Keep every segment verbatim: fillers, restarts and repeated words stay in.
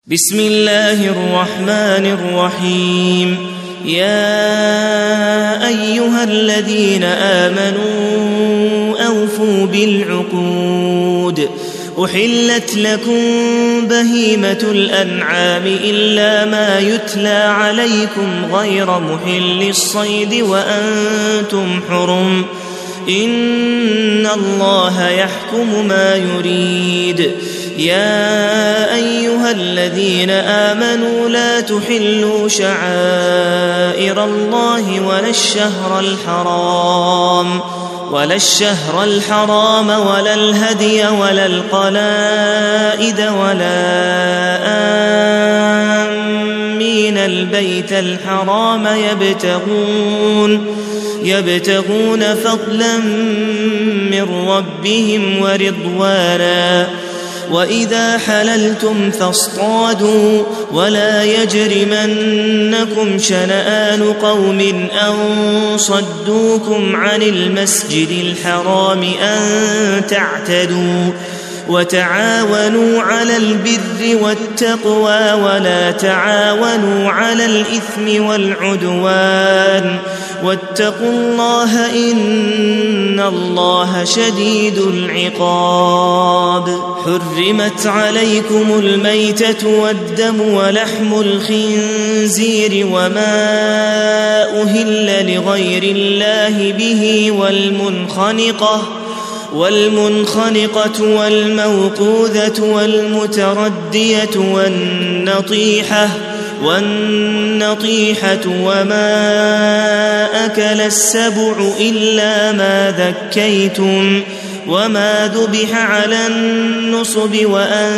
بسم الله الرحمن الرحيم. يا أيها الذين آمنوا أوفوا بالعقود. أحلت لكم بهيمة الأنعام إلا ما يتلى عليكم غير محل الصيد وأنتم حرم، إن الله يحكم ما يريد. يا أيها الذين آمنوا لا تحلوا شعائر الله ولا الشهر الحرام ولا الشهر الحرام ولا الهدي ولا القلائد ولا آمين البيت الحرام يبتغون يبتغون فضلا من ربهم ورضوانا. وإذا حللتم فاصطادوا ولا يجرمنكم شنآن قوم أن صدوكم عن المسجد الحرام أن تعتدوا. وتعاونوا على البر والتقوى ولا تعاونوا على الإثم والعدوان، واتقوا الله إن الله شديد العقاب. حرمت عليكم الميتة والدم ولحم الخنزير وما أهل لغير الله به والمنخنقة والمنخنقة والموقوذة والمتردية والنطيحة والنطيحة وما أكل السبع إلا ما ذكيتم وما ذبح على النصب وأن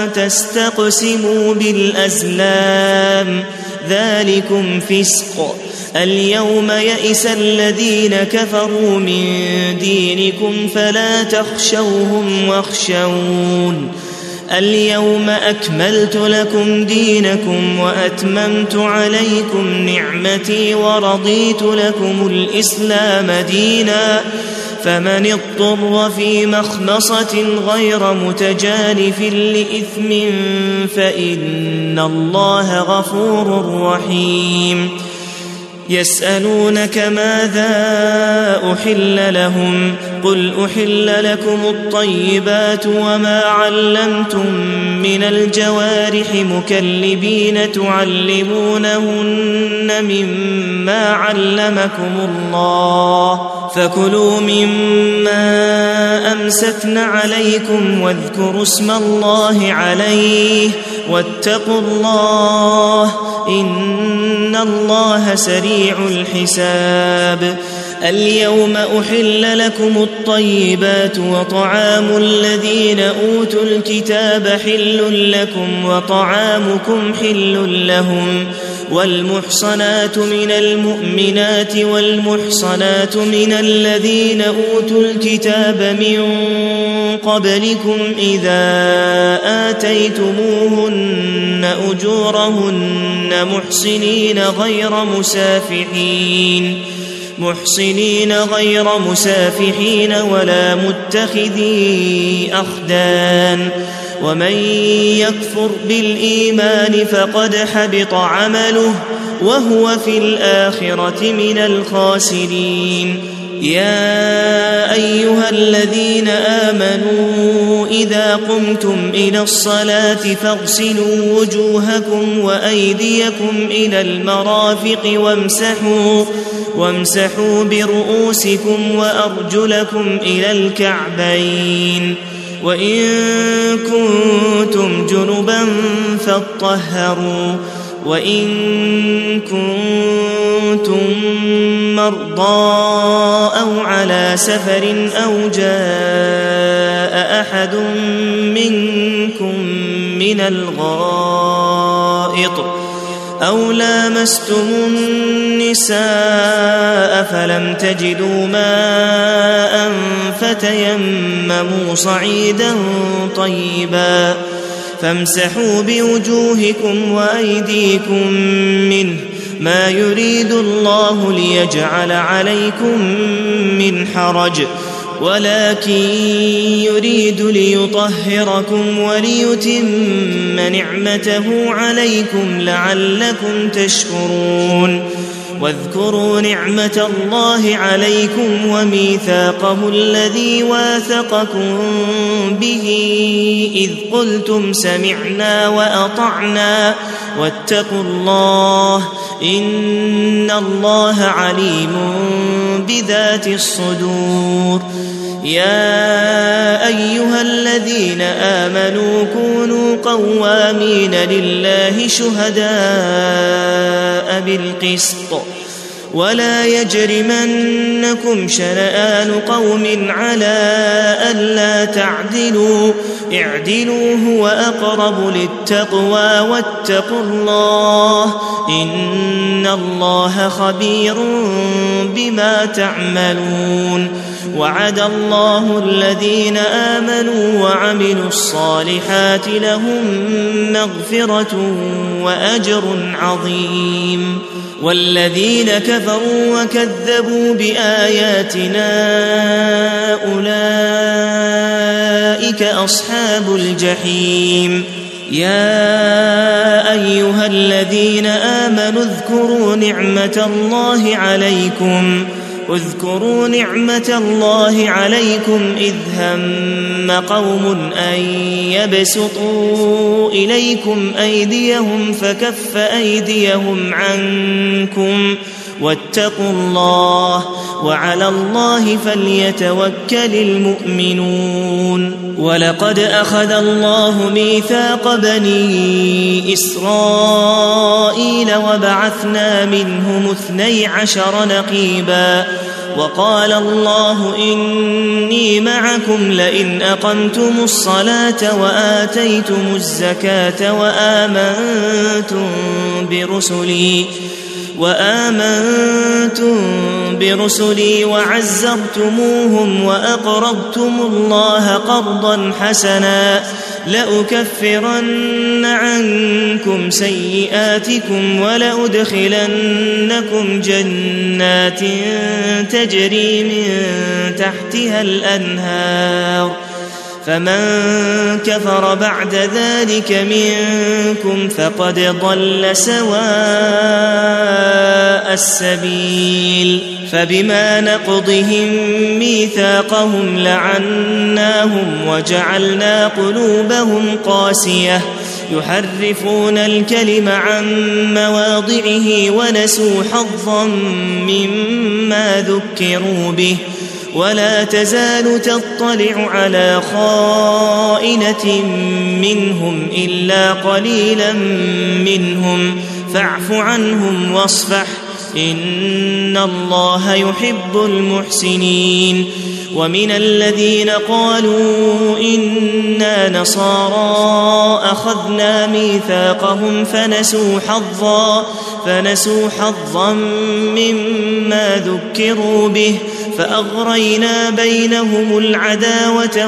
تستقسموا بالأزلام، ذلكم فسق. اليوم يئس الذين كفروا من دينكم فلا تخشوهم واخشون. اليوم أكملت لكم دينكم وأتممت عليكم نعمتي ورضيت لكم الإسلام دينا، فمن اضطر في مخمصة غير متجانف لإثم فإن الله غفور رحيم. يسألونك ماذا أحل لهم؟ قل أحل لكم الطيبات وما علمتم من الجوارح مكلبين تعلمونهن مما علمكم الله، فكلوا مما أمسكن عليكم واذكروا اسم الله عليه واتقوا الله إن الله سريع الحساب. اليوم أحل لكم الطيبات وطعام الذين أوتوا الكتاب حل لكم وطعامكم حل لهم، والمحصنات من المؤمنات والمحصنات من الذين أوتوا الكتاب من قبلكم إذا آتيتموهن أجورهن محصنين غير مسافحين محصنين غير مسافحين ولا متخذي أخدان. ومن يكفر بالإيمان فقد حبط عمله وهو في الآخرة من الخاسرين. يا أيها الذين آمنوا إذا قمتم إلى الصلاة فاغسلوا وجوهكم وأيديكم إلى المرافق وامسحوا وامسحوا برؤوسكم وأرجلكم إلى الكعبين، وإن كنتم جنبا فاطهروا، وإن كنتم مرضى أو على سفر أو جاء أحد منكم من الغائط أو لامستم النساء فلم تجدوا ماء فتيمموا صعيدا طيبا فامسحوا بوجوهكم وأيديكم منه، ما يريد الله ليجعل عليكم من حرج ولكن يريد ليطهركم وليتم نعمته عليكم لعلكم تشكرون واذكروا نعمة الله عليكم وميثاقه الذي واثقكم به إذ قلتم سمعنا وأطعنا واتقوا الله إن الله عليم بذات الصدور. يا أيها الذين آمنوا كونوا قوامين لله شهداء بالقسط ولا يجرمنكم شنآن قوم على ألا تعدلوا اعدلوا هو أقرب للتقوى واتقوا الله إن الله خبير بما تعملون. وعد الله الذين آمنوا وعملوا الصالحات لهم مغفرة وأجر عظيم. والذين كفروا وكذبوا بآياتنا أولئك أصحاب الجحيم. يا أيها الذين آمنوا اذكروا نعمة الله عليكم اذكروا نعمة الله عليكم إذ هم قوم أن يبسطوا إليكم أيديهم فكف أيديهم عنكم واتقوا الله وعلى الله فليتوكل المؤمنون. ولقد أخذ الله ميثاق بني إسرائيل وبعثنا منهم اثني عشر نقيبا وقال الله إني معكم لئن أقمتم الصلاة وآتيتم الزكاة وآمنتم برسلي وآمنتم برسلي وعزرتموهم وأقرضتم الله قرضا حسنا لأكفرن عنكم سيئاتكم ولأدخلنكم جنات تجري من تحتها الأنهار فمن كفر بعد ذلك منكم فقد ضل سواء السبيل. فبما نقضهم ميثاقهم لعناهم وجعلنا قلوبهم قاسية يحرفون الكلم عن مواضعه ونسوا حظا مما ذكروا به ولا تزال تطلع على خائنة منهم إلا قليلا منهم فاعف عنهم واصفح إن الله يحب المحسنين. ومن الذين قالوا إنا نصارى أخذنا ميثاقهم فنسوا حظا فنسوا حظا مما ذكروا به فأغرينا بينهم العداوة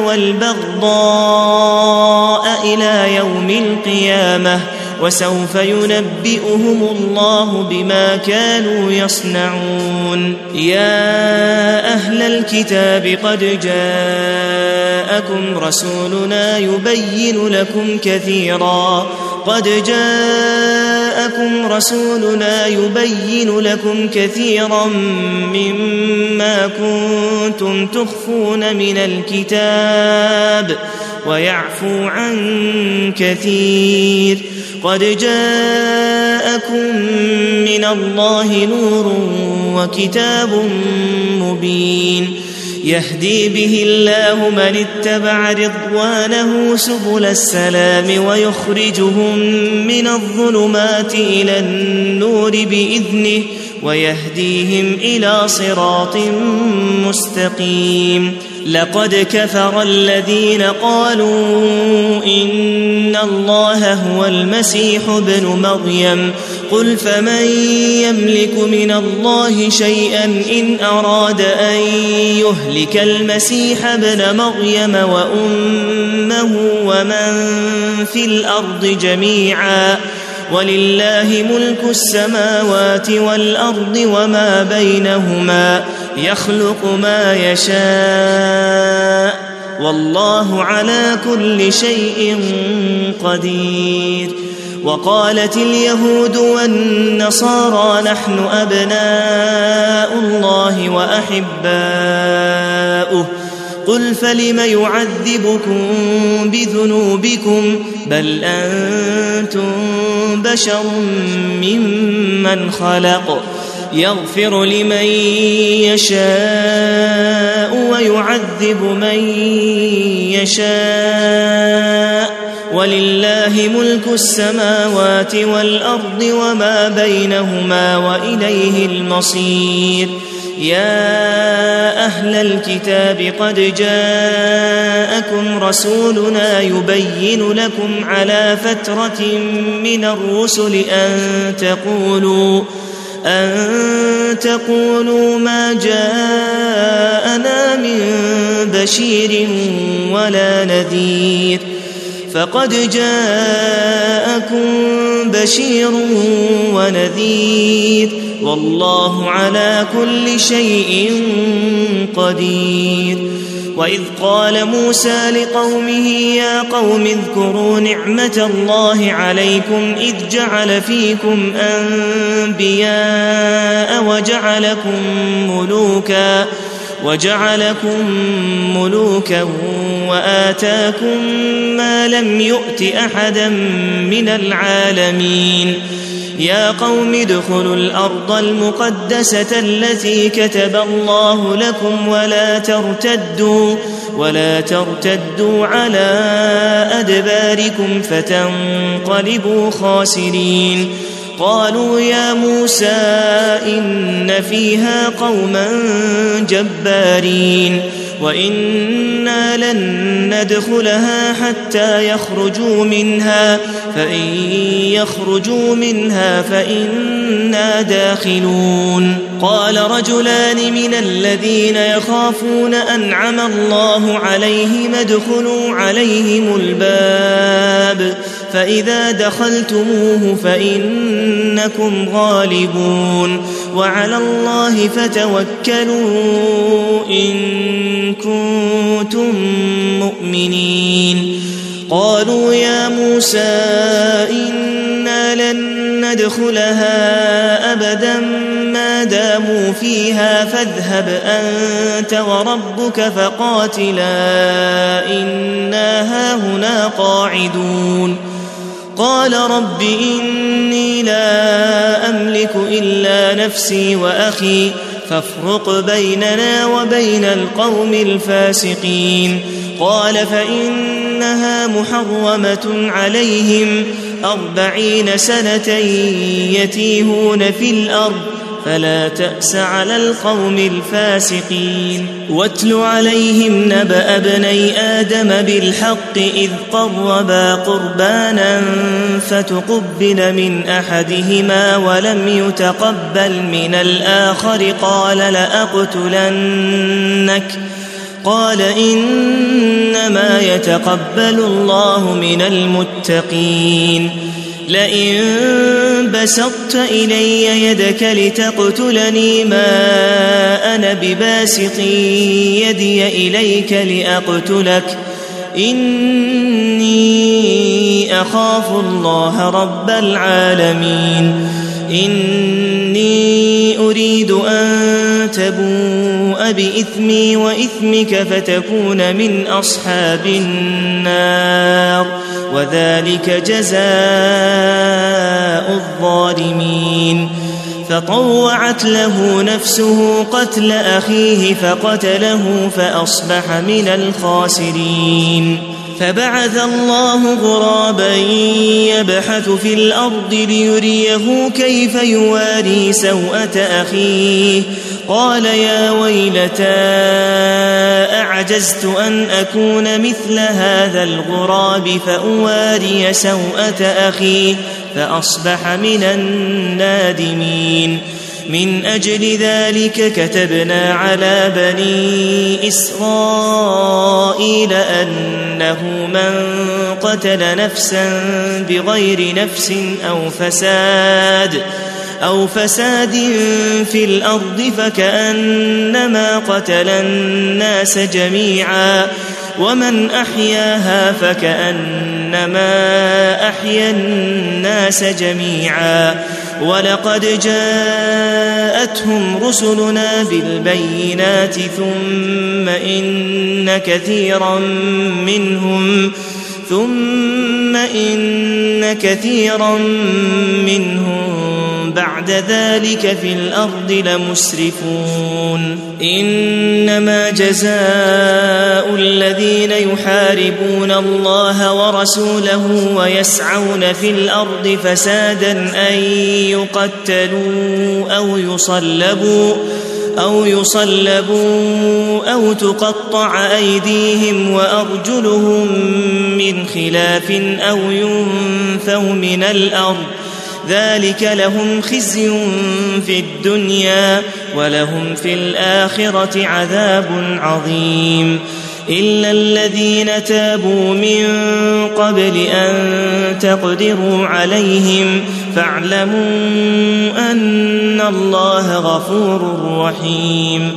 والبغضاء إلى يوم القيامة وسوف ينبئهم الله بما كانوا يصنعون. يا أهل الكتاب قد جاءكم رسولنا يبين لكم كثيرا قد جاءكم رسولنا يبين لكم كثيرا مما كنتم تخفون من الكتاب ويعفو عن كثير قد جاءكم من الله نور وكتاب مبين يهدي به الله من اتبع رضوانه سبل السلام ويخرجهم من الظلمات إلى النور بإذنه ويهديهم إلى صراط مستقيم. لقد كفر الذين قالوا إن الله هو المسيح ابن مريم قل فمن يملك من الله شيئا إن أراد أن يهلك المسيح ابن مريم وأمه ومن في الأرض جميعا ولله ملك السماوات والأرض وما بينهما يخلق ما يشاء والله على كل شيء قدير. وقالت اليهود والنصارى نحن أبناء الله وأحباؤه قل فلم يعذبكم بذنوبكم بل أنتم بشر ممن خلق يغفر لمن يشاء ويعذب من يشاء ولله ملك السماوات والأرض وما بينهما وإليه المصير. يا أهل الكتاب قد جاءكم رسولنا يبين لكم على فترة من الرسل أن تقولوا أن تقولوا ما جاءنا من بشير ولا نذير فقد جاءكم بشير ونذير والله على كل شيء قدير. وإذ قال موسى لقومه يا قوم اذكروا نعمة الله عليكم إذ جعل فيكم أنبياء وجعلكم ملوكا وجعلكم ملوكا وآتاكم ما لم يؤت أحدا من العالمين. يا قوم ادخلوا الأرض المقدسة التي كتب الله لكم ولا ترتدوا ولا ترتدوا على أدباركم فتنقلبوا خاسرين. قالوا يا موسى إن فيها قوما جبارين وإنا لن ندخلها حتى يخرجوا منها فإن يخرجوا منها فإنا داخلون. قال رجلان من الذين يخافون أنعم الله عليهم ادخلوا عليهم الباب فإذا دخلتموه فإنكم غالبون وعلى الله فتوكلوا إن كنتم مؤمنين. قالوا يا موسى إنا لن ندخلها أبدا ما داموا فيها فاذهب أنت وربك فقاتلا إنا هاهنا قاعدون. قال رب إني لا أملك إلا نفسي وأخي فافرق بيننا وبين القوم الفاسقين. قال فإنها محرمة عليهم أربعين سنة يتيهون في الأرض فلا تأس على القوم الفاسقين. واتل عليهم نبأ ابني آدم بالحق إذ قربا قربانا فتقبل من أحدهما ولم يتقبل من الآخر قال لأقتلنك قال إنما يتقبل الله من المتقين. لئن بسطت إلي يدك لتقتلني ما أنا بباسط يدي إليك لأقتلك إني أخاف الله رب العالمين. إني أريد أن تبوء بإثمي وإثمك فتكون من أصحاب النار وذلك جزاء الظالمين. فطوعت له نفسه قتل أخيه فقتله فأصبح من الخاسرين. فبعث الله غرابا يبحث في الأرض ليريه كيف يواري سوءة أخيه قال يا ويلتى أعجزت أن أكون مثل هذا الغراب فأواري سوءة أخي فأصبح من النادمين. من أجل ذلك كتبنا على بني إسرائيل أنه من قتل نفسا بغير نفس أو فساد أو فساد في الأرض فكأنما قتل الناس جميعا ومن أحياها فكأنما أحيا الناس جميعا ولقد جاءتهم رسلنا بالبينات ثم إن كثيرا منهم ثم إن كثيرا منهم بعد ذلك في الأرض لمسرفون إنما جزاء الذين يحاربون الله ورسوله ويسعون في الأرض فسادا أن يقتلوا أو يصلبوا أو يصلبوا أو تقطع أيديهم وأرجلهم من خلاف أو ينفوا من الأرض ذلك لهم خزي في الدنيا ولهم في الآخرة عذاب عظيم إلا الذين تابوا من قبل أن تقدروا عليهم فاعلموا أن الله غفور رحيم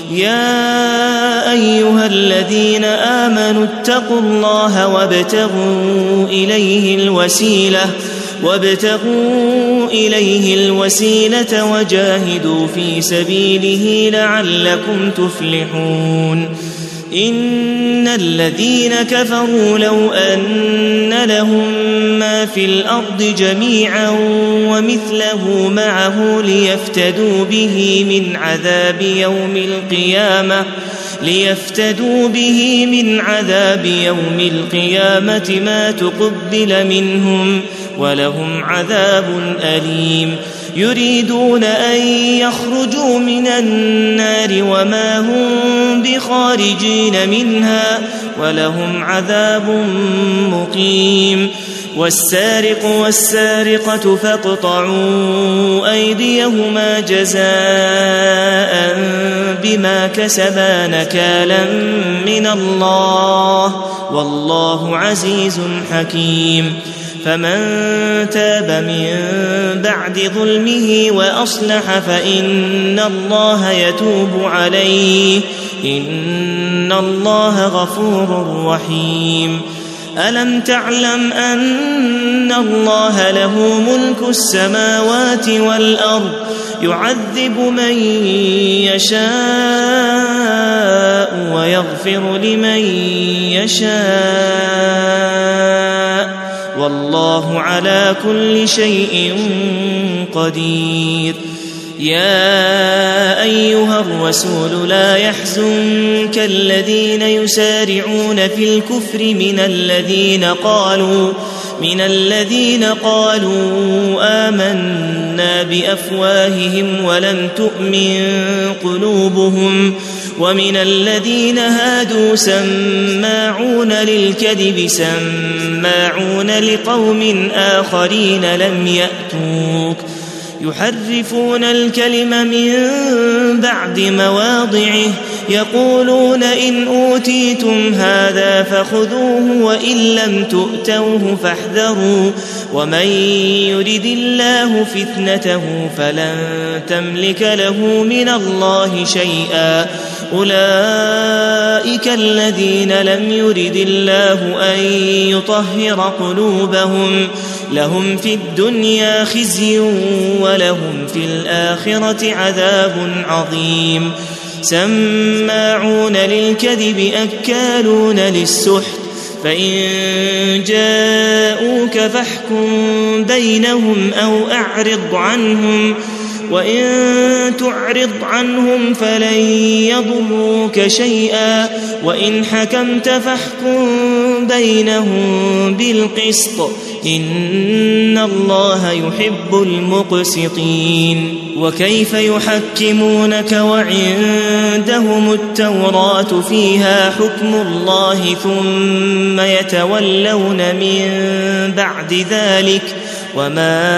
يا أيها الذين آمنوا اتقوا الله وابتغوا إليه الوسيلة وابتغوا إليه الوسيلة وجاهدوا في سبيله لعلكم تفلحون إن الذين كفروا لو أن لهم ما في الأرض جميعا ومثله معه ليفتدوا به من عذاب يوم القيامة ليفتدوا به من عذاب يوم القيامة ما تقبل منهم ولهم عذاب أليم يريدون أن يخرجوا من النار وما هم بخارجين منها ولهم عذاب مقيم والسارق والسارقة فاقطعوا أيديهما جزاء بما كسبا نكالا من الله والله عزيز حكيم فمن تاب من بعد ظلمه وأصلح فإن الله يتوب عليه إن الله غفور رحيم ألم تعلم أن الله له ملك السماوات والأرض يعذب من يشاء ويغفر لمن يشاء والله على كل شيء قدير يا أيها الرسول لا يحزنك الذين يسارعون في الكفر من الذين قالوا من الذين قالوا آمنا بأفواههم ولم تؤمن قلوبهم ومن الذين هادوا سماعون للكذب سماعون لقوم آخرين لم يأتوك يحرفون الكلم من بعد مواضعه يقولون إن أوتيتم هذا فخذوه وإن لم تؤتوه فاحذروا ومن يرد الله فتنته فلن تملك له من الله شيئا أولئك الذين لم يرد الله أن يطهر قلوبهم لهم في الدنيا خزي ولهم في الآخرة عذاب عظيم سماعون للكذب أكالون للسحت فإن جاءوك فاحكم بينهم أو أعرض عنهم وإن تعرض عنهم فلن يضروك شيئا وإن حكمت فاحكم بينهم بالقسط إن الله يحب المقسطين وكيف يحكمونك وعندهم التوراة فيها حكم الله ثم يتولون من بعد ذلك وما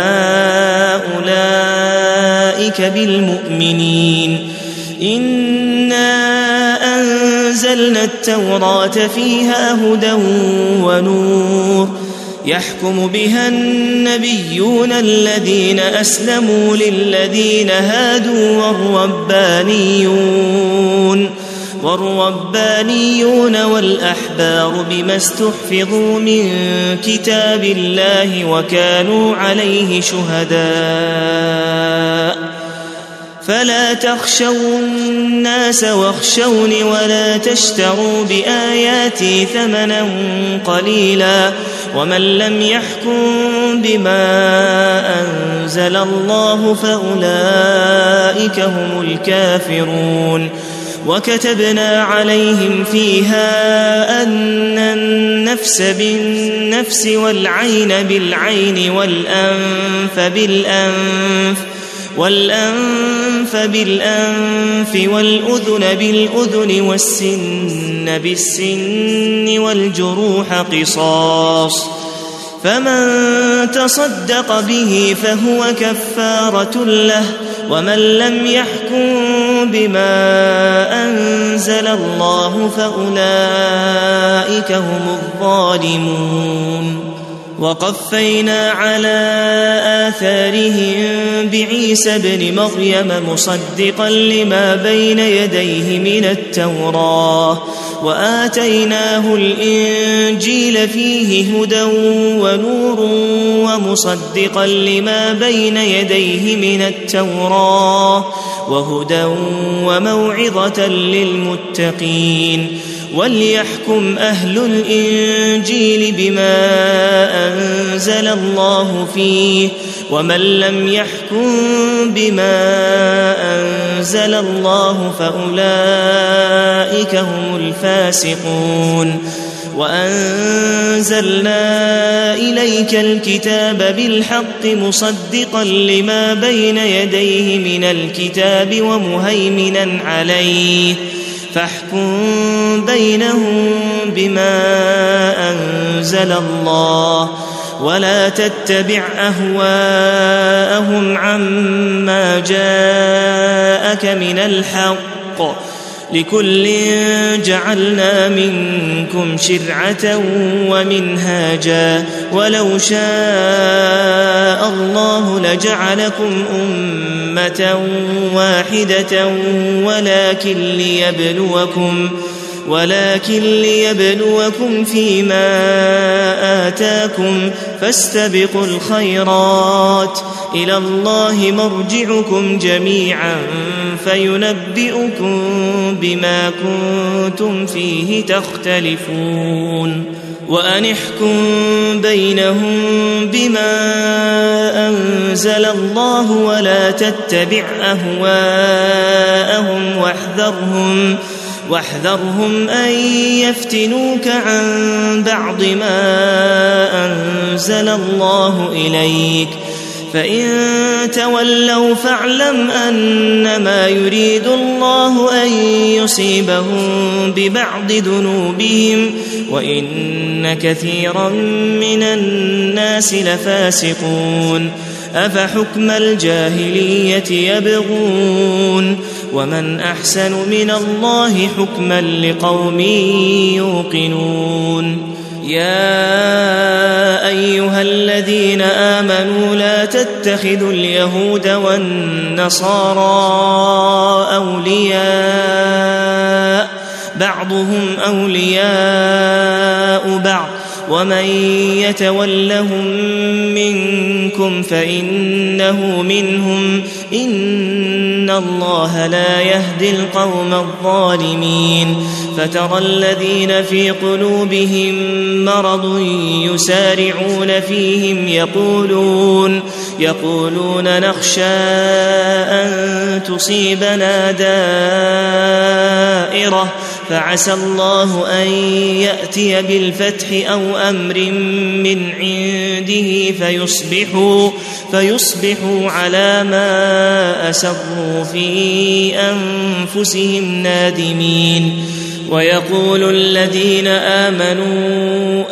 أولئك بالمؤمنين إنا أنزلنا التوراة فيها هدى ونور يحكم بها النبيون الذين أسلموا للذين هادوا والربانيون والربانيون والأحبار بما استحفظوا من كتاب الله وكانوا عليه شهداء فلا تخشوا الناس واخشوني ولا تشتروا بآياتي ثمنا قليلا ومن لم يحكم بما أنزل الله فأولئك هم الكافرون وكتبنا عليهم فيها أن النفس بالنفس والعين بالعين والأنف بالأنف والأنف بالأنف والأذن بالأذن والسن بالسن والجروح قصاص فمن تصدق به فهو كفارة له ومن لم يحكم بما أنزل الله فأولئك هم الظالمون وقفينا على آثارهم بعيسى ابن مريم مصدقا لما بين يديه من التوراة وآتيناه الإنجيل فيه هدى ونور ومصدقا لما بين يديه من التوراة وهدى وموعظة للمتقين وليحكم أهل الإنجيل بما أنزل الله فيه ومن لم يحكم بما أنزل الله فأولئك هم الفاسقون وأنزلنا إليك الكتاب بالحق مصدقا لما بين يديه من الكتاب ومهيمنا عليه فاحكم بينهم بما أنزل الله ولا تتبع أهواءهم عما جاءك من الحق لكل جعلنا منكم شرعة ومنهاجا ولو شاء الله لجعلكم أمة واحدة ولكن ليبلوكم ولكن ليبلوكم فيما آتاكم فاستبقوا الخيرات إلى الله مرجعكم جميعا فينبئكم بما كنتم فيه تختلفون وأن احكم بينهم بما أنزل الله ولا تتبع أهواءهم واحذرهم واحذرهم أن يفتنوك عن بعض ما أنزل الله إليك فإن تولوا فاعلم أنما يريد الله أن يصيبهم ببعض ذنوبهم وإن كثيرا من الناس لفاسقون أفحكم الجاهلية يبغون ومن أحسن من الله حكما لقوم يوقنون يا أيها الذين آمنوا لا تتخذوا اليهود والنصارى أولياء بعضهم أولياء بعض ومن يتولهم منكم فإنه منهم إن الله لا يهدي القوم الظالمين فترى الذين في قلوبهم مرض يسارعون فيهم يقولون يقولون نخشى أن تصيبنا دائرة فعسى الله أن يأتي بالفتح أو أمر من عنده فيصبحوا, فيصبحوا على ما أسروا في أنفسهم نادمين ويقول الذين آمنوا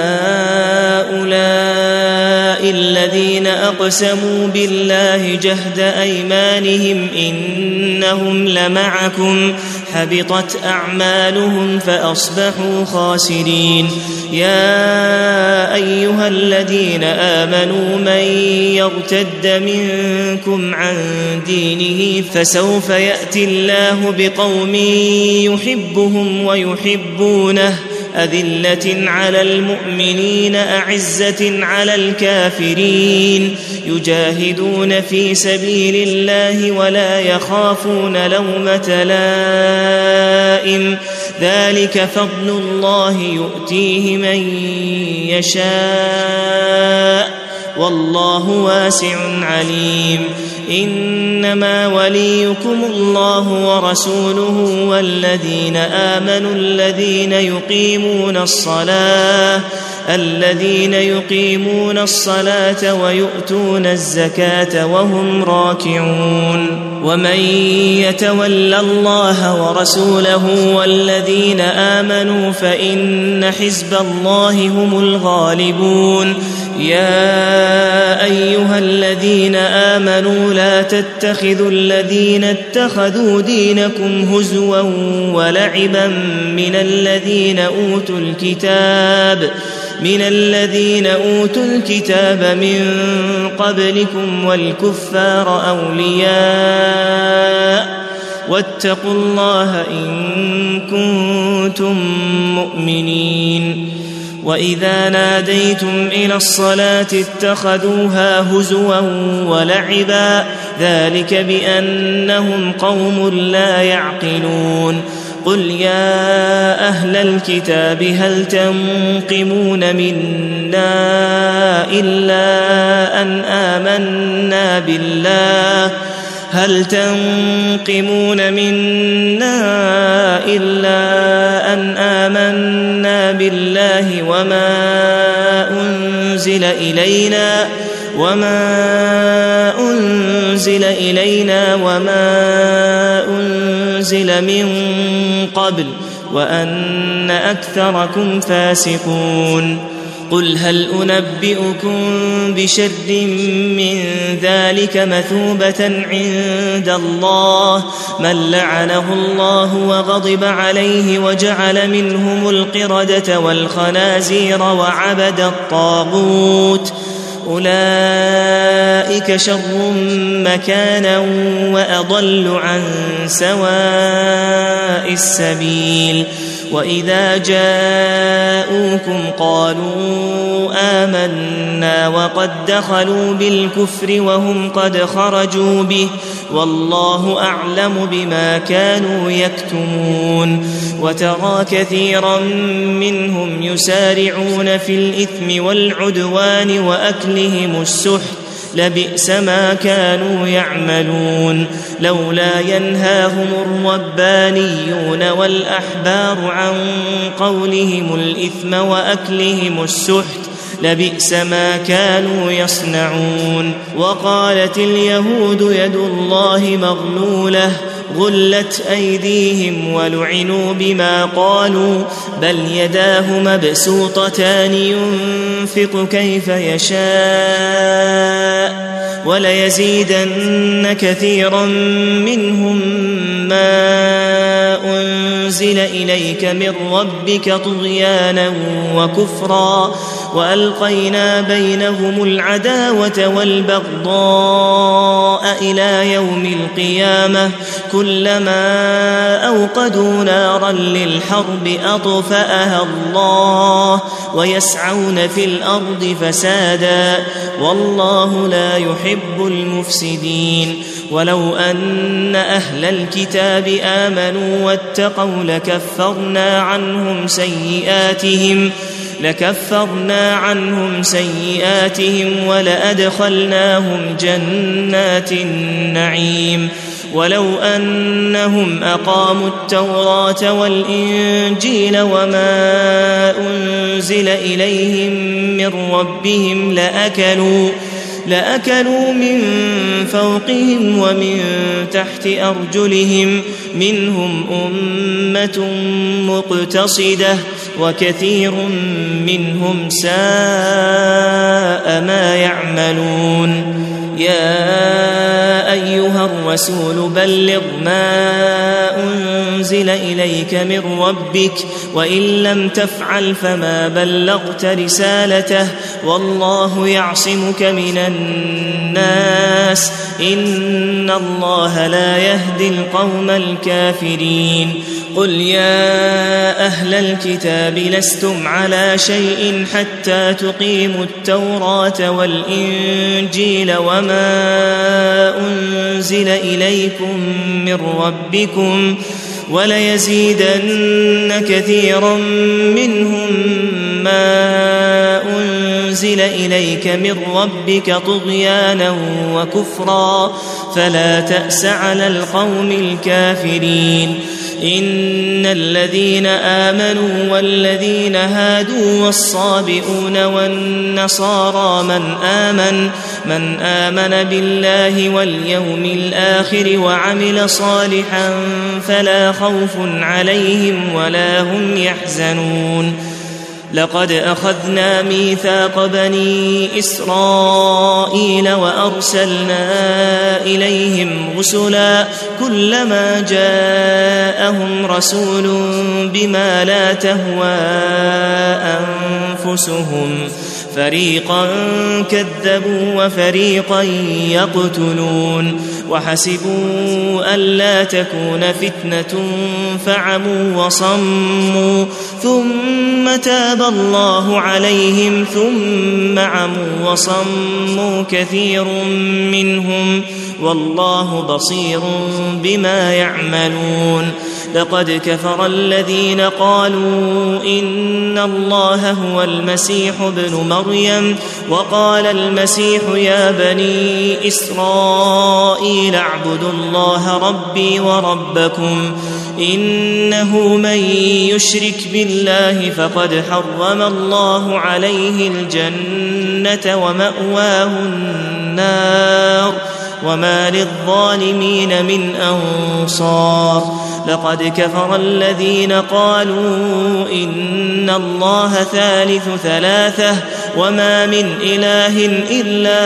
أهؤلاء الذين أقسموا بالله جهد أيمانهم إنهم لمعكم حبطت أعمالهم فأصبحوا خاسرين. يا أيها الذين آمنوا من يرتد منكم عن دينه فسوف يأتي الله بقوم يحبهم ويحبونه أذلة على المؤمنين أعزة على الكافرين يجاهدون في سبيل الله ولا يخافون لومة لائم ذلك فضل الله يؤتيه من يشاء والله واسع عليم. إنما وليكم الله ورسوله والذين آمنوا الذين يقيمون الصلاة الذين يقيمون الصلاة ويؤتون الزكاة وهم راكعون. ومن يتول الله ورسوله والذين آمنوا فإن حزب الله هم الغالبون. يا أيها الذين آمنوا لا تتخذوا الذين اتخذوا دينكم هزوا ولعبا من الذين أوتوا الكتاب من الذين أوتوا الكتاب من قبلكم والكفار أولياء واتقوا الله إن كنتم مؤمنين. وإذا ناديتم إلى الصلاة اتخذوها هزوا ولعبا ذلك بأنهم قوم لا يعقلون. قل يا أهل الكتاب هل تنقمون منا إلا أن آمنا بالله هل تنقمون منا إلا أن آمنا بالله وما أنزل إلينا وما أنزل إلينا وما أنزل من قبل وأن أكثركم فاسقون. قل هل أنبئكم بشر من ذلك مثوبة عند الله من لعنه الله وغضب عليه وجعل منهم القردة والخنازير وعبد الطاغوت أولئك شر مكانا وأضل عن سواء السبيل. وإذا جاءوكم قالوا آمنا وقد دخلوا بالكفر وهم قد خرجوا به والله أعلم بما كانوا يكتمون. وترى كثيرا منهم يسارعون في الإثم والعدوان وأكلهم السحت لبئس ما كانوا يعملون. لولا ينهاهم الربانيون والأحبار عن قولهم الإثم وأكلهم السحت لبئس ما كانوا يصنعون. وقالت اليهود يد الله مغلولة غلت أيديهم ولعنوا بما قالوا بل يداه مبسوطتان ينفق كيف يشاء وليزيدن كثيرا منهم ما أنزل إليك من ربك طغيانا وكفرا وألقينا بينهم العداوة والبغضاء إلى يوم القيامة كلما أوقدوا نارا للحرب أطفأها الله ويسعون في الأرض فسادا والله لا يحب المفسدين. ولو أن أهل الكتاب آمنوا واتقوا لكفرنا عنهم سيئاتهم لكفرنا عنهم سيئاتهم ولأدخلناهم جنات النعيم. ولو أنهم أقاموا التوراة والإنجيل وما أنزل إليهم من ربهم لأكلوا لأكلوا من فوقهم ومن تحت أرجلهم منهم أمة مقتصدة وكثير منهم ساء ما يعملون. يا أيها الرسول بلغ ما أنزل إليك من ربك وإن لم تفعل فما بلغت رسالته والله يعصمك من الناس إن الله لا يهدي القوم الكافرين قل يا أهل الكتاب لستم على شيء حتى تقيموا التوراة والإنجيل وما أنزل إليكم من ربكم وليزيدن كثيرا منهم ما أنزل إليك من ربك طغيانا وكفرا فلا تأس على القوم الكافرين إن الذين آمنوا والذين هادوا والصابئون والنصارى من آمن من آمن بالله واليوم الآخر وعمل صالحا فلا خوف عليهم ولا هم يحزنون لقد أخذنا ميثاق بني إسرائيل وأرسلنا إليهم رسلا كلما جاءهم رسول بما لا تهوى أنفسهم فريقا كذبوا وفريقا يقتلون وحسبوا ألا تكون فتنة فعموا وصموا ثم تاب الله عليهم ثم عموا وصموا كثير منهم والله بصير بما يعملون لقد كفر الذين قالوا إن الله هو المسيح ابن مريم وقال المسيح يا بني إسرائيل اعبدوا الله ربي وربكم إنه من يشرك بالله فقد حرم الله عليه الجنة ومأواه النار وما للظالمين من أنصار لقد كفر الذين قالوا إن الله ثالث ثلاثة وما من إله إلا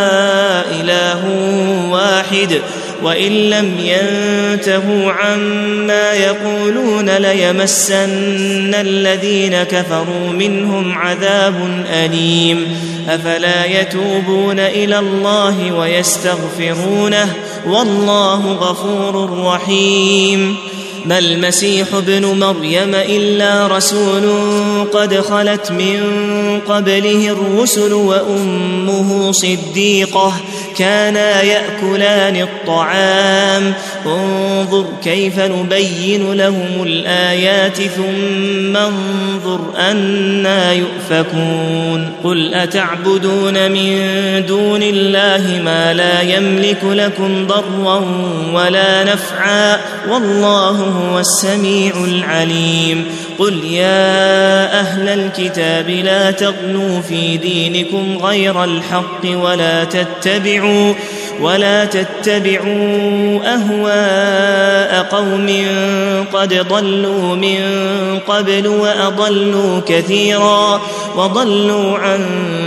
إله واحد وإن لم ينتهوا عما يقولون ليمسن الذين كفروا منهم عذاب أليم أفلا يتوبون إلى الله ويستغفرونه والله غفور رحيم ما المسيح ابن مريم إلا رسول قد خلت من قبله الرسل وأمه صديقة كانا يأكلان الطعام انظر كيف نبين لهم الآيات ثم انظر أنا يؤفكون قل أتعبدون من دون الله ما لا يملك لكم ضرا ولا نفعا والله هو السميع العليم قل يا أهل الكتاب لا تغلوا في دينكم غير الحق ولا تتبعوا ولا تتبعوا أهواء قوم قد ضلوا من قبل وأضلوا كثيرا وضلوا عن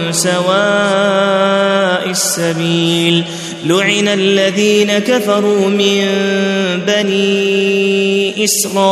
سواء السبيل لعن الذين كفروا من بني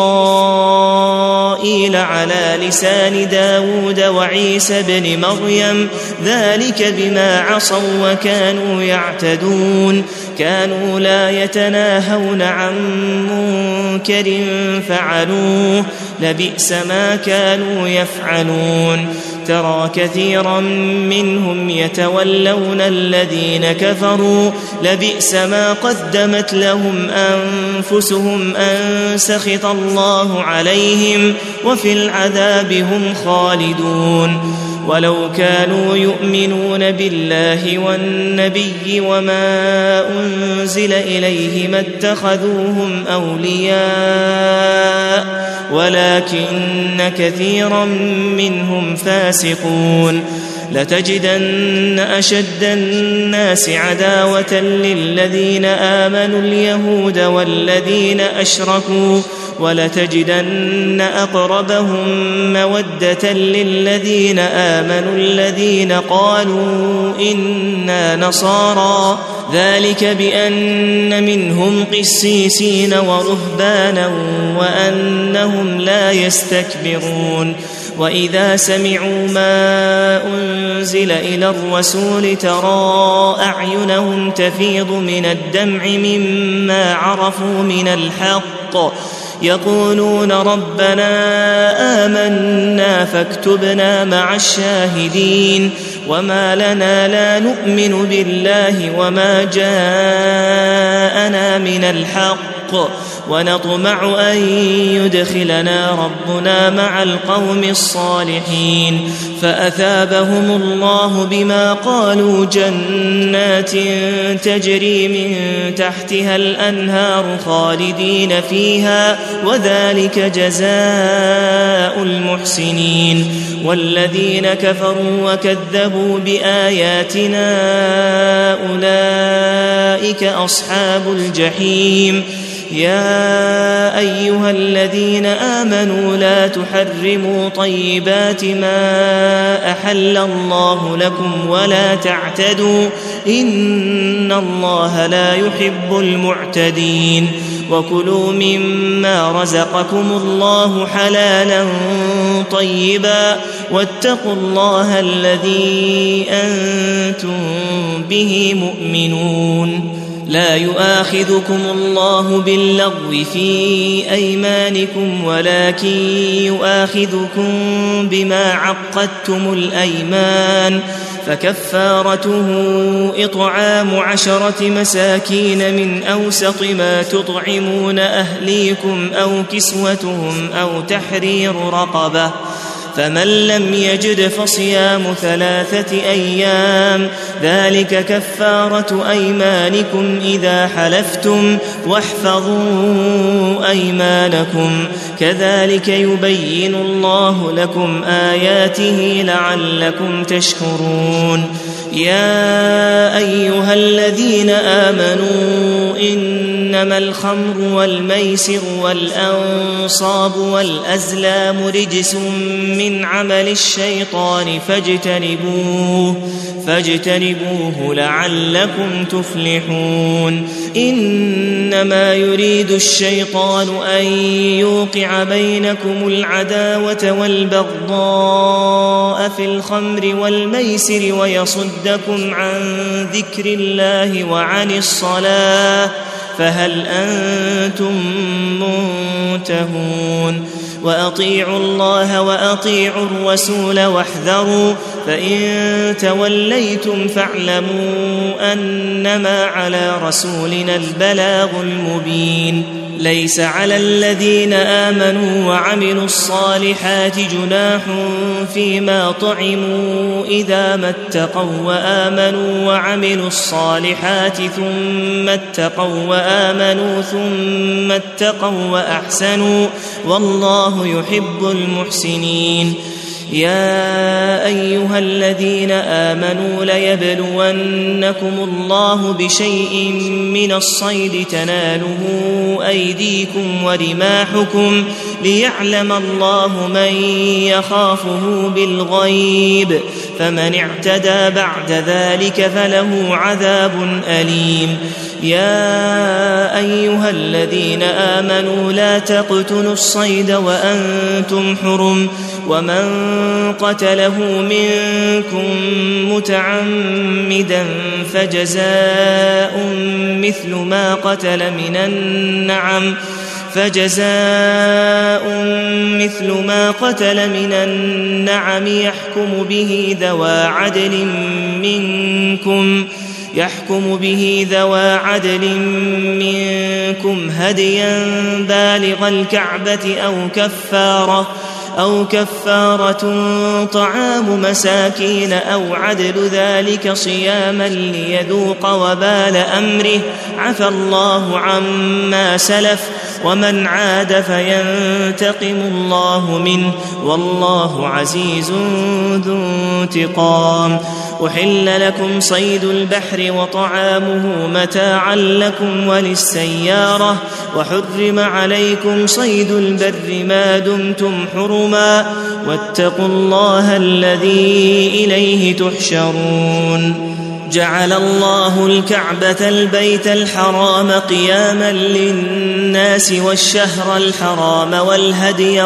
إسرائيل على لسان داود وعيسى بن مريم ذلك بما عصوا وكانوا يعتدون كانوا لا يتناهون عن منكر فعلوه لبئس ما كانوا يفعلون ترى كثيرا منهم يتولون الذين كفروا لبئس ما قدمت لهم أنفسهم أن سخط الله عليهم وفي العذاب هم خالدون ولو كانوا يؤمنون بالله والنبي وما أنزل إليه ما اتخذوهم أولياء ولكن كثيرا منهم فاسقون لتجدن أشد الناس عداوة للذين آمنوا اليهود والذين أشركوا ولتجدن أقربهم مودة للذين آمنوا الذين قالوا إنا نصارى ذلك بأن منهم قسيسين ورهبانا وأنهم لا يستكبرون وإذا سمعوا ما أنزل إلى الرسول ترى أعينهم تفيض من الدمع مما عرفوا من الحق يقولون ربنا آمنا فاكتبنا مع الشاهدين وما لنا لا نؤمن بالله وما جاءنا من الحق ونطمع أن يدخلنا ربنا مع القوم الصالحين فأثابهم الله بما قالوا جنات تجري من تحتها الأنهار خالدين فيها وذلك جزاء المحسنين والذين كفروا وكذبوا بآياتنا أولئك أصحاب الجحيم يا أيها الذين آمنوا لا تحرموا طيبات ما أحل الله لكم ولا تعتدوا إن الله لا يحب المعتدين وكلوا مما رزقكم الله حلالا طيبا واتقوا الله الذي أنتم به مؤمنون لا يؤاخذكم الله باللغو في أيمانكم ولكن يؤاخذكم بما عقدتم الأيمان فكفارته إطعام عشرة مساكين من أوسط ما تطعمون أهليكم أو كسوتهم أو تحرير رقبة فمن لم يجد فصيام ثلاثة أيام ذلك كفارة أيمانكم إذا حلفتم واحفظوا أيمانكم كذلك يبين الله لكم آياته لعلكم تشكرون يا أيها الذين آمنوا إنما الخمر والميسر والأنصاب والأزلام رجس من عمل الشيطان فاجتنبوه فاجتنبوه لعلكم تفلحون إنما يريد الشيطان أن يوقع بينكم العداوة والبغضاء في الخمر والميسر ويصدكم عن ذكر الله وعن الصلاة فهل أنتم منتهون وأطيعوا الله وأطيعوا الرسول واحذروا فإن توليتم فاعلموا أنما على رسولنا البلاغ المبين ليس على الذين آمنوا وعملوا الصالحات جناح فيما طعموا إذا ما اتقوا وآمنوا وعملوا الصالحات ثم اتقوا وآمنوا ثم اتقوا وأحسنوا والله يحب المحسنين يا أيها الذين آمنوا ليبلونكم الله بشيء من الصيد تناله أيديكم ورماحكم ليعلم الله من يخافه بالغيب فمن اعتدى بعد ذلك فله عذاب أليم يا أيها الذين آمنوا لا تقتلوا الصيد وأنتم حرم ومن قتله منكم متعمدا فجزاء مثل ما قتل من النعم فجزاء مثل ما قتل من النعم يحكم به ذوى عدل منكم يحكم به ذوى عدل منكم هديا بالغ الكعبة أو كفارة أو كفارة طعام مساكين أو عدل ذلك صياما ليذوق وبال أمره عفى الله عما سلف ومن عاد فينتقم الله منه والله عزيز ذو انتقام أحل لكم صيد البحر وطعامه متاعا لكم وللسيارة وحرم عليكم صيد البر ما دمتم حرما واتقوا الله الذي إليه تحشرون جعل الله الكعبة البيت الحرام قياما للناس والشهر الحرام والهدي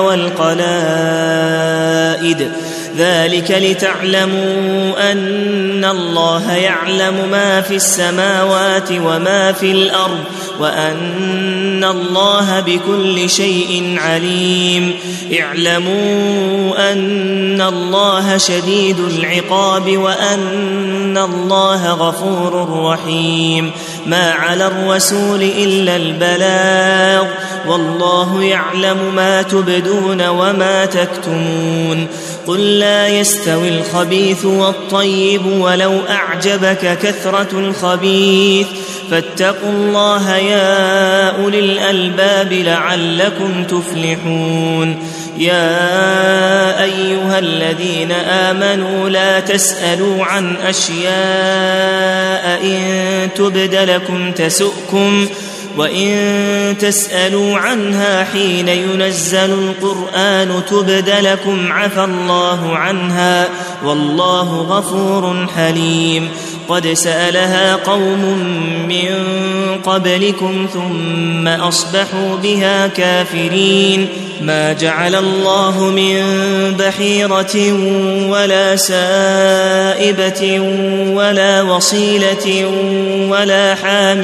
والقلائد ذلك لتعلموا أن الله يعلم ما في السماوات وما في الأرض وأن الله بكل شيء عليم اعلموا أن الله شديد العقاب وأن الله غفور رحيم ما على الرسول إلا البلاغ والله يعلم ما تبدون وما تكتمون قل لا يستوي الخبيث والطيب ولو أعجبك كثرة الخبيث فاتقوا الله يا أولي الألباب لعلكم تفلحون يا أيها الذين آمنوا لا تسألوا عن أشياء إن تبد لكم تسؤكم وإن تسألوا عنها حين ينزل القرآن تبد لكم عفى الله عنها والله غفور حليم قد سألها قوم من قبلكم ثم أصبحوا بها كافرين ما جعل الله من بحيرة ولا سائبة ولا وصيلة ولا حام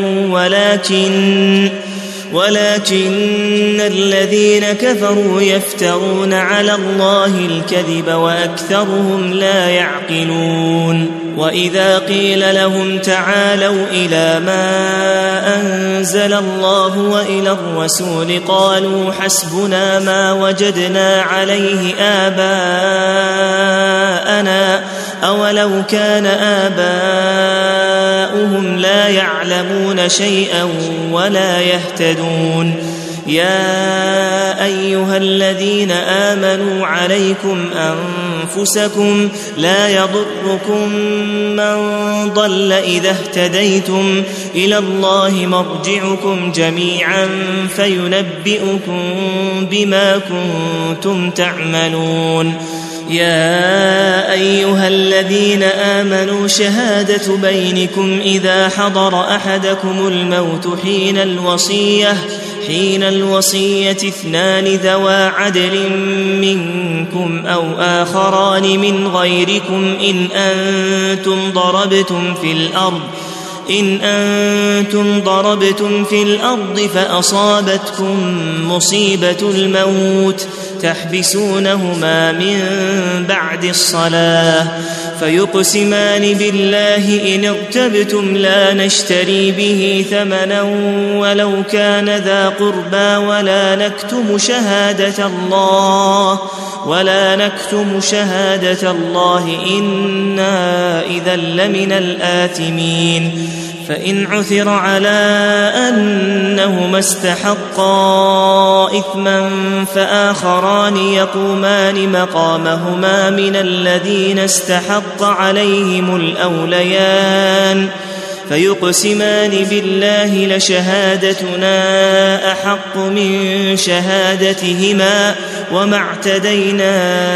ولكن ولكن الذين كفروا يفترون على الله الكذب وأكثرهم لا يعقلون وإذا قيل لهم تعالوا إلى ما أنزل الله وإلى الرسول قالوا حسبنا ما وجدنا عليه آباءنا أولو كان آباؤهم لا يعلمون شيئا ولا يهتدون يا أيها الذين آمنوا عليكم أنفسكم لا يضركم من ضل إذا اهتديتم إلى الله مرجعكم جميعا فينبئكم بما كنتم تعملون يا أيها الذين آمنوا شهادة بينكم إذا حضر أحدكم الموت حين الوصية حين الوصية اثنان ذوى عدل منكم أو آخران من غيركم إن أنتم ضربتم في الأرض إن أنتم ضربتم في الأرض فأصابتكم مصيبة الموت تحبسونهما من بعد الصلاة فيقسمان بالله إن ارتبتم لا نشتري به ثمنا ولو كان ذا قربى ولا نكتم شهادة الله ولا نكتم شهادة الله إنا إذا لمن الآثمين فإن عثر على أنهما استحقا إثما فآخران يقومان مقامهما من الذين استحق عليهم الأوليان فيقسمان بالله لشهادتنا أحق من شهادتهما وما اعتدينا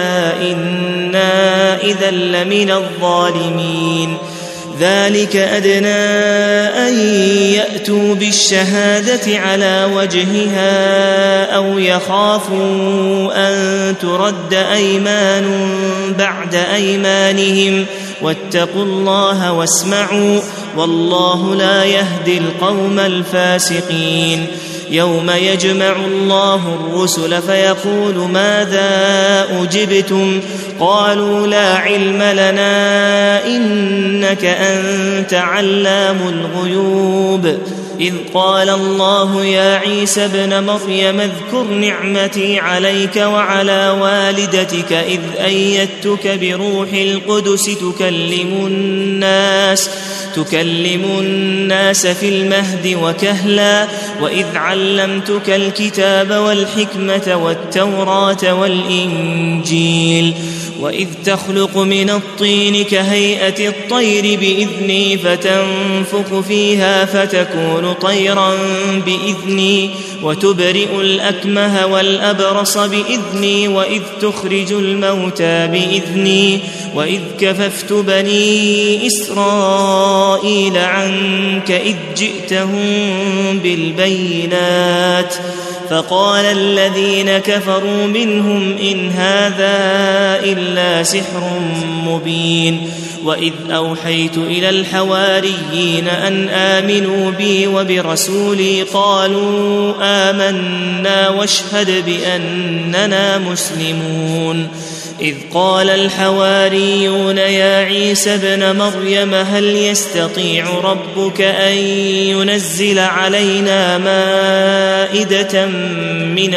إنا إذا لمن الظالمين ذلك أدنى أن يأتوا بالشهادة على وجهها أو يخافوا أن ترد أيمان بعد أيمانهم واتقوا الله واسمعوا والله لا يهدي القوم الفاسقين يوم يجمع الله الرسل فيقول ماذا أجبتم قالوا لا علم لنا إنك أنت علام الغيوب إذ قال الله يا عيسى ابن مريم اذكر نعمتي عليك وعلى والدتك إذ أيدتك بروح القدس تكلم الناس تكلم الناس في المهد وكهلا وإذ علمتك الكتاب والحكمة والتوراة والإنجيل وإذ تخلق من الطين كهيئة الطير بإذني فتنفخ فيها فتكون طيرا بإذني وتبرئ الأكمه والأبرص بإذني وإذ تخرج الموتى بإذني وإذ كففت بني إسرائيل عنك إذ جئتهم بالبينات فقال الذين كفروا منهم إن هذا إلا سحر مبين وإذ أوحيت إلى الحواريين أن آمنوا بي وبرسولي قالوا آمنا واشهد بأننا مسلمون إذ قال الحواريون يا عيسى ابن مريم هل يستطيع ربك أن ينزل علينا مائدة من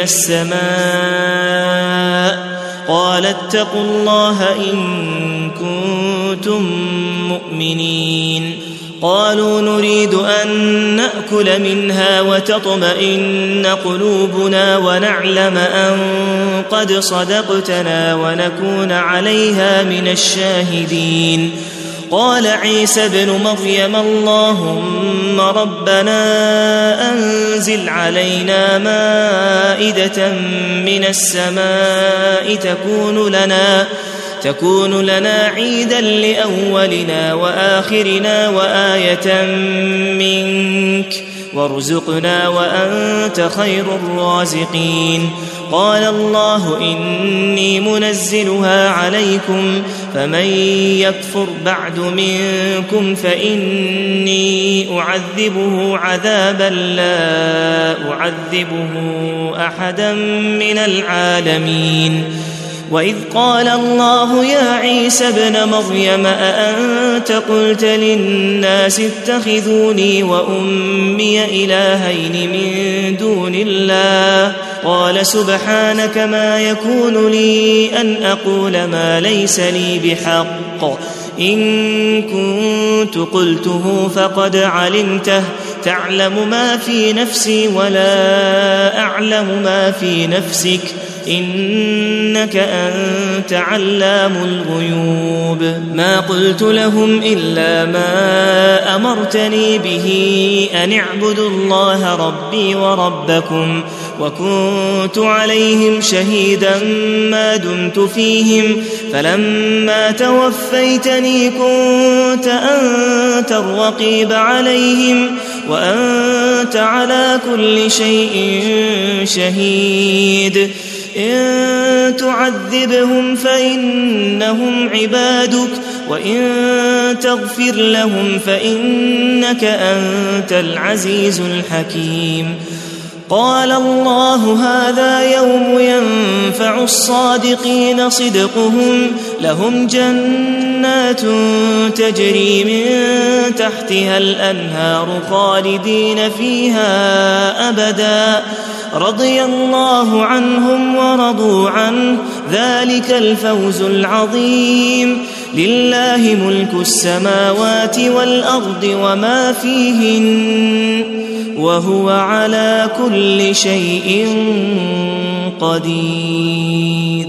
السماء قال اتقوا الله إن كنتم مؤمنين قالوا نريد أن نأكل منها وتطمئن قلوبنا ونعلم أن قد صدقتنا ونكون عليها من الشاهدين قال عيسى ابن مريم اللهم ربنا أنزل علينا مائدة من السماء تكون لنا تكون لنا عيدا لأولنا وآخرنا وآية منك وارزقنا وأنت خير الرازقين قال الله إني منزلها عليكم فمن يكفر بعد منكم فإني أعذبه عذابا لا أعذبه أحدا من العالمين وإذ قال الله يا عيسى ابن مريم أأنت قلت للناس اتخذوني وأمي إلهين من دون الله قال سبحانك ما يكون لي أن أقول ما ليس لي بحق إن كنت قلته فقد علمته تعلم ما في نفسي ولا أعلم ما في نفسك إنك أنت علام الغيوب ما قلت لهم إلا ما أمرتني به أن اعبدوا الله ربي وربكم وكنت عليهم شهيدا ما دمت فيهم فلما توفيتني كنت أنت الرقيب عليهم وأنت على كل شيء شهيد إن تعذبهم فإنهم عبادك وإن تغفر لهم فإنك أنت العزيز الحكيم قال الله هذا يوم ينفع الصادقين صدقهم لهم جنات تجري من تحتها الأنهار خالدين فيها أبدا رضي الله عنهم ورضوا عنه ذلك الفوز العظيم لله ملك السماوات والأرض وما فيهن وهو على كل شيء قدير